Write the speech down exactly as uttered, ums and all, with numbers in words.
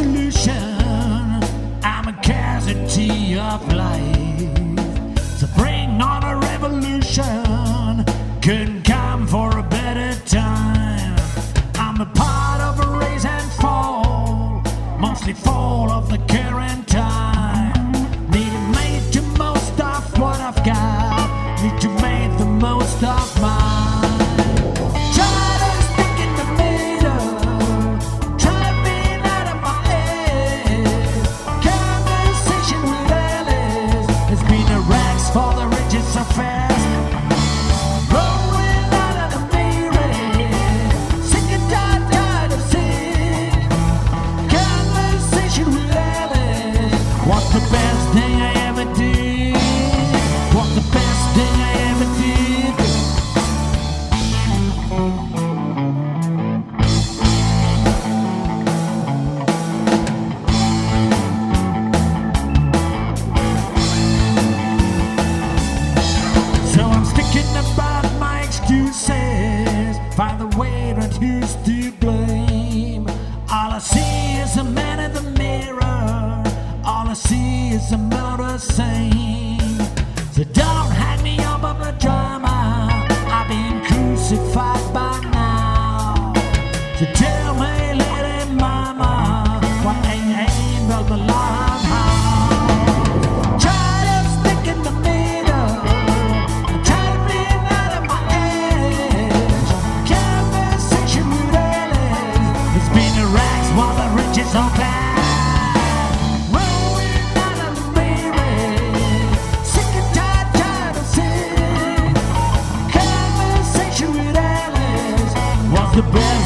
solution. I'm a casualty of life. So bring on a revolution. Couldn't come for a better time. I'm a part of a raise and fall, mostly fall of the current time. Need to make the most of what I've got. Need to make the most of mine. Try to stick in the middle. Try being out of my head. Conversation with Alice has been a rags for the riches so fast. Rolling out of the mirror. Sick and tired, tired of sick. Conversation with Alice. What's the best thing I ever did? What's the best thing I ever did? So I'm sticking about my excuses. Find the way that who's to blame. All I see is a man in the mirror. All I see is a murder scene. So don't hang me up on the drama. I've been crucified by now. So tell me, lady mama, what ain't ain't but the love house. Try to stick in the middle. Try to be out of my edge. Conversation with Alice. It's been a rags while the riches are bad. The best